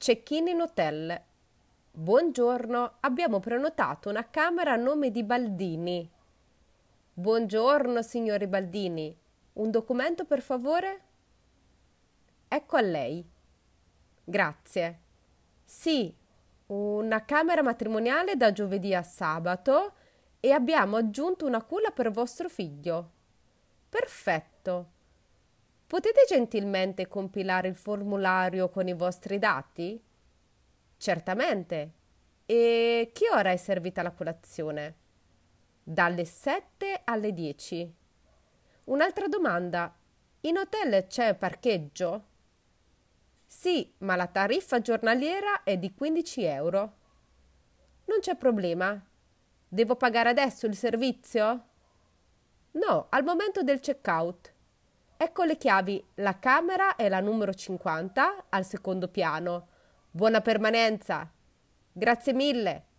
Check-in in hotel. Buongiorno, abbiamo prenotato una camera a nome di Baldini. Buongiorno, signori Baldini. Un documento, per favore? Ecco a lei. Grazie. Sì, una camera matrimoniale da giovedì a sabato e abbiamo aggiunto una culla per vostro figlio. Perfetto. Potete gentilmente compilare il formulario con i vostri dati? Certamente. E che ora è servita la colazione? Dalle 7 alle 10. Un'altra domanda. In hotel c'è parcheggio? Sì, ma la tariffa giornaliera è di 15 euro. Non c'è problema. Devo pagare adesso il servizio? No, al momento del check-out. Ecco le chiavi. La camera è la numero 50 al secondo piano. Buona permanenza. Grazie mille.